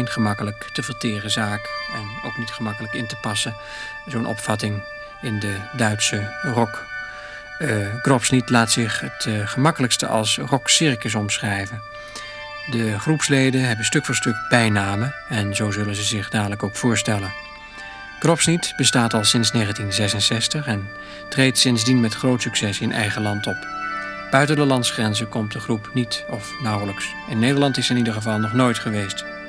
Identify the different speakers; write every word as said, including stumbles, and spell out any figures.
Speaker 1: geen gemakkelijk te verteren zaak en ook niet gemakkelijk in te passen, zo'n opvatting in de Duitse rock. Uh, Grobschnitt laat zich het uh, gemakkelijkste als rockcircus omschrijven. De groepsleden hebben stuk voor stuk bijnamen en zo zullen ze zich dadelijk ook voorstellen. Grobschnitt bestaat al sinds negentien zesenzestig en treedt sindsdien met groot succes in eigen land op. Buiten de landsgrenzen komt de groep niet of nauwelijks. In Nederland is ze in ieder geval nog nooit geweest.